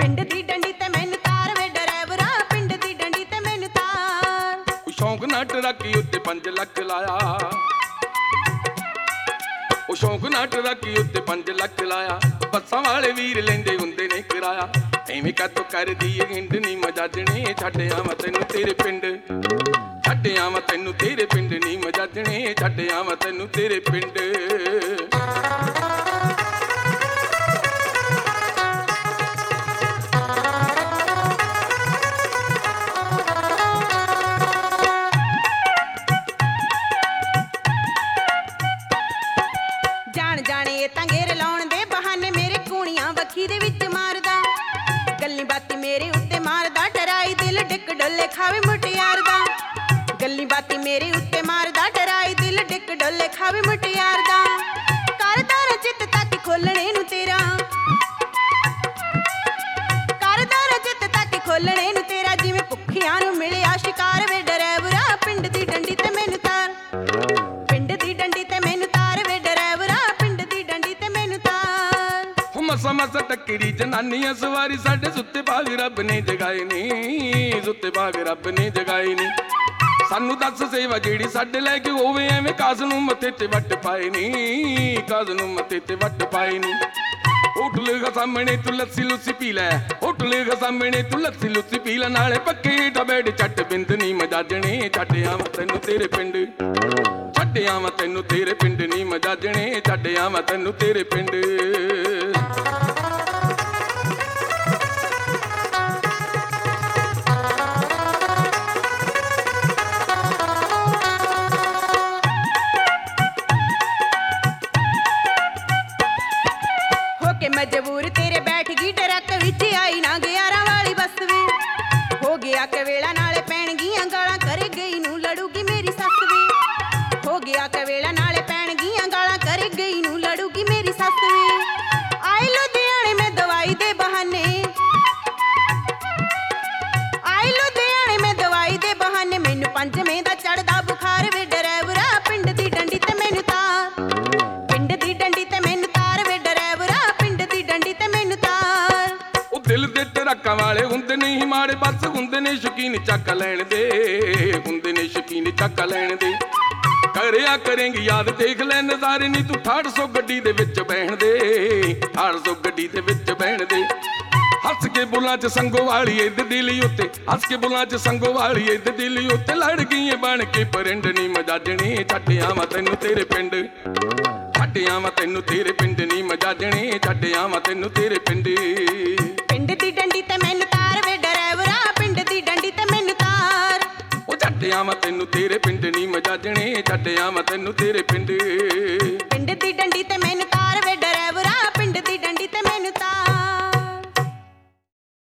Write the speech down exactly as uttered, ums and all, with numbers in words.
ਪਿੰਡ ਦੀ ਡੰਡੀ ਤੇ ਮੈਨੂੰ ਤਾਰ ਵੇ ਡਰਾਈਵਰਾ, ਪਿੰਡ ਦੀ ਡੰਡੀ ਤੇ ਮੈਨੂੰ ਤਾਰ। ਸ਼ੌਂਕ ਨਾਲ ਟਰੱਕੀ ਉੱਤੇ ਪੰਜ ਲੱਖ ਲਾਇਆ, ਉਹ ਸ਼ੌਂਕ ਨਾਲ ਟਰੱਕੀ ਉੱਤੇ ਪੰਜ ਲੱਖ ਲਾਇਆ। ਬੱਸਾਂ ਵਾਲੇ ਵੀਰ ਲੈਂਦੇ ਹੁੰਦੇ ਨੇ ਕਿਰਾਇਆ, ਐਵੇਂ ਕਾਤੋਂ ਕਰਦੀ ਏ ਹਿੰਡ ਨੀ ਮਜਾਜਣੇ। ਛੱਡ ਆਵਾਂ ਤੈਨੂੰ ਤੇਰੇ ਪਿੰਡ, ਛੱਡ ਆਵਾਂ ਤੈਨੂੰ ਤੇਰੇ ਪਿੰਡ ਨੀ ਮਜਾਜਣੇ, ਛੱਡ ਆਵਾਂ ਤੈਨੂੰ ਤੇਰੇ ਪਿੰਡ। ਜਾਣ ਜਾਣੇ ਇਹ ਤਾਂ ਗੇਰ ਲਾਉਣ ਦੇ ਬਹਾਨੇ ਮੇਰੇ ਕੂਣੀਆਂ ਵੱਖੀ ਦੇ ਵਿੱਚ ਮਾਰਦਾ। ਗੱਲੀ ਬਾਤੀ ਮੇਰੇ ਉੱਤੇ ਮਾਰਦਾ, ਡਰਾਈ ਦਿਲ ਡਿੱਕ ਡੋਲੇ ਖਾਵੇ ਮੁਟਿਆਰ ਦਾ। ਗੱਲੀ ਬਾਤੀ ਮੇਰੇ ਉੱਤੇ ਮਾਰਦਾ, ਡਰਾਈ ਦਿਲ ਡਿੱਕ ਡੋਲੇ ਖਾਵੇ ਮੁਟਿਆਰ ਦਾ। ਕਰਦਾ ਰਜਿਤ ਤੱਕ ਖੋਲਣੇ ਨੂੰ ਤੇਰਾ, ਕਰਦਾ ਰਜਿਤ ਤੱਕ ਖੋਲਣੇ ਨੂੰ ਤੇਰਾ। ਜਿਵੇਂ ਭੁੱਖਿਆਂ ਨੂੰ ਮਿਲਿਆ ਸ਼ਿਕਾਰ ਵੇ ਡਰਾਈਵਰਾ, ਪਿੰਡ ਦੀ ਡੰਡੀ ਤੇ ਮੈਨੂੰ ਤਾਰ, ਪਿੰਡ ਦੀ ਡੰਡੀ ਤੇ ਮੈਨੂੰ ਤਾਰ ਵੇ ਡਰਾਈਵਰਾ, ਪਿੰਡ ਦੀ ਡੰਡੀ ਤੇ ਮੈਨੂੰ ਤਾਰ। ਮਸਾ ਮਸਾ ਟੱਕਰੀ ਜਨਾਨੀਆਂ ਸਵਾਰੀ, ਸਾਡੇ ਸੁੱਤੇ ਭਾਗ ਰੱਬ ਨੇ ਜਗਾਏ ਨੀ, ਸੁੱਤੇ ਭਾਗ ਰੱਬ ਨੇ ਜਗਾਏ ਨੀ। ਸਾਨੂੰ ਦੱਸ ਸੇਵਾ ਜਿਹੜੀ ਸਾਡੇ ਲੈ ਕੇ ਹੋਵੇ, ਐਵੇਂ ਕਾਸ ਨੂੰ ਮੱਥੇ ਤੇ ਵੱਟ ਪਾਏ ਨੀ, ਕਾਸ ਨੂੰ ਮੱਥੇ ਤੇ ਵੱਟ ਪਾਏ ਨੀ। ਹੋਟਲ ਗਾ ਸਾਹਮਣੇ ਤੂੰ ਲੱਸੀ ਲੁੱਸੀ ਪੀ ਲੈ, ਹੋਟਲ ਗਾ ਸਾਹਮਣੇ ਤੂੰ ਲੱਸੀ ਲੁੱਸੀ ਪੀ ਲੈ। ਨਾਲੇ ਪੱਕੇ ਟਬੇੜ ਚੱਟ ਬਿੰਦ ਨੀ ਮਜਾਜਣੇ, ਛੱਡ ਆਵਾਂ ਤੈਨੂੰ ਤੇਰੇ ਪਿੰਡ, ਛੱਡ ਆਵਾਂ ਤੈਨੂੰ ਤੇਰੇ ਪਿੰਡ ਨੀ ਮਜਾਜਣੇ, ਛੱਡ ਆਵਾਂ ਤੈਨੂੰ ਤੇਰੇ ਪਿੰਡ। ਹੋ ਕੇ ਮਜਬੂਰ ਤੇਰੇ ਬੈਠ ਗਈ ਟਰੱਕ ਵਿੱਚ, ਆਈ ਨਾ ਗਿਆਰਾਂ ਵਾਲੀ ਬੱਸ ਵੇ। ਹੋ ਗਿਆ ਕਵੇਲਾ ਨਾਲੇ ਪੈਣਗੀਆਂ ਗਾਲਾਂ, ਕਰੇ ਗਈ ਨੂੰ ਲੜੂਗੀ ਮੇਰੀ ਸੱਸ ਵੇ। ਹੋ ਗਿਆ ਕਵੇਲਾ ਨਾਲੇ ਪੈਣਗੀਆਂ ਗਾਲਾਂ, ਕਰੇ ਗਈ ਨੂੰ ਲੜੂਗੀ ਮੇਰੀ ਸੱਸ ਵੇ। ਆਈ ਲੁਧਿਆਣੇ ਮੈਂ ਦਵਾਈ ਦੇ ਬਹਾਨੇ, ਆਈ ਲੁਧਿਆਣੇ ਮੈਂ ਦਵਾਈ ਦੇ ਬਹਾਨੇ। ਮੈਨੂੰ ਪੰਜਵੇਂ ਦਾ ਚੜਦਾ ਬੁਖਾਰ ਵੇ ਡਰਾਈਵਰਾ, ਪਿੰਡ ਦੀ ਡੰਡੀ ਤੇ ਮੈਨੂੰ ਤਾਰ, ਪਿੰਡ ਦੀ ਡੰਡੀ ਤੇ ਮੈਨੂੰ ਤਾਰ ਵੇ ਡਰਾਈਵਰਾ, ਪਿੰਡ ਦੀ ਡੰਡੀ ਤੇ ਮੈਨੂੰ ਤਾਰ। ਉਹ ਦਿਲ ਦੇ ਟਰੱਕਾਂ ਵਾਲੇ ਹੁੰਦੇ ਨਹੀਂ ਮਾੜੇ, ਬਸ ਹੁੰਦੇ ਨੇ ਸ਼ੌਕੀਨ ਚੱਕ ਲੈਣ ਦੇ, ਹੁੰਦੇ ਨੇ ਸ਼ੌਕੀਨ ਚੱਕ ਲੈਣ ਦੇ। ਕਰਿਆ ਕਰੇਂਗੀ ਯਾਦ ਦੇਖ ਲੈ ਨਜ਼ਾਰੇ ਨੀ, ਤੂੰ ਅਠਾਰਾਂ ਸੌ ਗੱਡੀ ਦੇ ਵਿੱਚ ਬਹਿਣ ਦੇ, ਅਠਾਰਾਂ ਸੌ ਗੱਡੀ ਦੇ ਵਿੱਚ ਬਹਿਣ ਦੇ। ਹੱਸ ਕੇ ਬੁੱਲਾਂ ਚ ਸੰਗੋ ਵਾਲੀ ਇੱਧ ਦਿਲੀ ਉੱਤੇ, ਹੱਸ ਕੇ ਬੁੱਲਾਂ ਚ ਸੰਗੋ ਵਾਲੀ ਇੱਧ ਦਿਲੀ ਉੱਤੇ। ਲੜ ਗਈਏ ਬਣ ਕੇ ਪਰਿੰਡ ਨੀ ਮਜਾਜਣੇ, ਛੱਡ ਆਵਾਂ ਤੈਨੂੰ ਤੇਰੇ ਪਿੰਡ, ਛੱਡ ਆਵਾਂ ਤੈਨੂੰ ਤੇਰੇ ਪਿੰਡ ਨੀ ਮਜਾਜਣੇ, ਛੱਡ ਆਵਾਂ ਤੈਨੂੰ ਤੇਰੇ ਪਿੰਡ। ਪਿੰਡ ਦੀ ਡੰਡੀ ਤੇ ਮੈਨੂੰ ਤਾਰ ਵੇ ਡਰਾਈਵਰਾ, ਪਿੰਡ ਦੀ ਡੰਡੀ ਤੇ ਮੈਨੂੰ ਤਾਰ। ਉਹ ਛੱਡ ਆਵਾਂ ਤੈਨੂੰ ਤੇਰੇ ਪਿੰਡ ਨੀ ਮਜਾਜਣੇ, ਛੱਡ ਆਵਾਂ ਤੈਨੂੰ ਤੇਰੇ ਪਿੰਡ। ਪਿੰਡ ਦੀ ਡੰਡੀ ਤੇ ਮੈਨੂੰ ਤਾਰ ਵੇ ਡਰਾਈਵਰਾ, ਪਿੰਡ ਦੀ ਡੰਡੀ ਤੇ ਮੈਨੂੰ ਤਾਰ।